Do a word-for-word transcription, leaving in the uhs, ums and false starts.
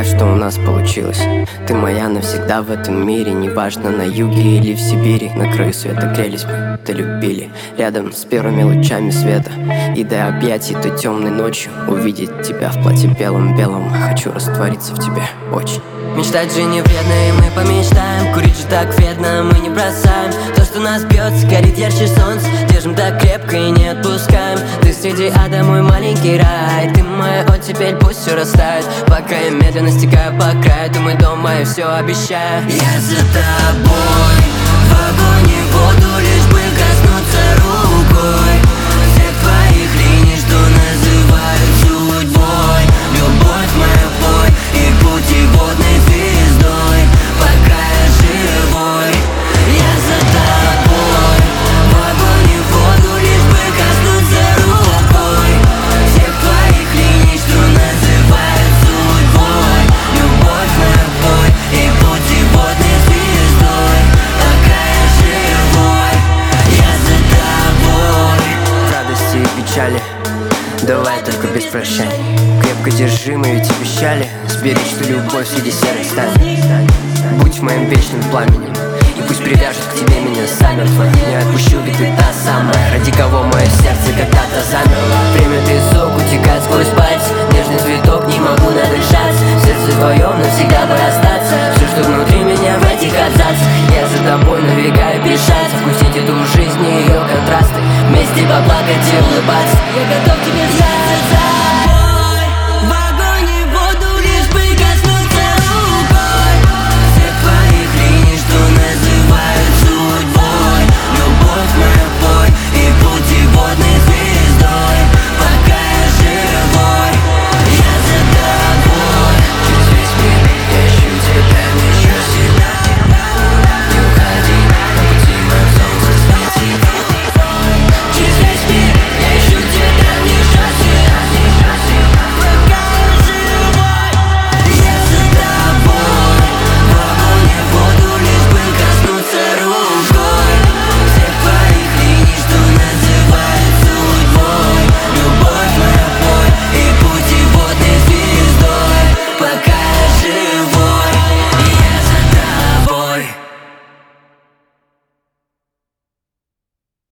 рад, что у нас получилось. Ты моя навсегда в этом мире. Неважно, на юге или в Сибири. На краю света грелись мы, да любили. Рядом с первыми лучами света. И до объятий той темной ночью увидеть тебя в платье белом-белом. Хочу раствориться в тебе очень. Мечтать же не вредно, и мы помечтаем. Курить же так вредно, мы не бросаем. То, что нас бьется, горит ярче солнца. Держим так крепко и не отпускаем. Ты среди ада, мой маленький рай. Ты моя оттепель, пусть все растает. Пока я медленно стекаю по краю. Ты мой дом, и все обещаю. Я за тобой, в огонь и воду, лишь бы коснуться рукой всех твоих линий, что называют судьбой. Любовь моя бой и путеводной звездой, пока я живой. Я за тобой, в огонь и воду, лишь бы коснуться рукой всех твоих линий, что называют судьбой. Любовь моя бой и путеводной звездой, пока я живой. Я за тобой. В радости и печали давай только без прощаний. Крепко держи, мы ведь обещали сберечь ту любовь среди серых сталей. Будь моим вечным пламенем, и пусть привяжет к тебе меня замертво. Не отпущу, ведь ты та самая, ради кого мое сердце когда-то замерло. Время песок утекает сквозь пальцы. Нежный цветок, не могу надышаться. В сердце твоем навсегда бы остаться. Все, что внутри меня в этих абзацах. Я за тобой навигаю бежать. Вкусить эту жизнь и ее контрасты. Вместе поплакать и улыбаться. Я готов тебе взять.